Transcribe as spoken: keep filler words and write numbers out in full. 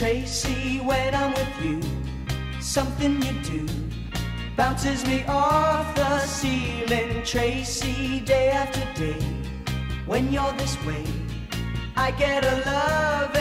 Tracy, when I'm with you, something you do bounces me off the ceiling. Tracy, day after day, when you're this way, I get a love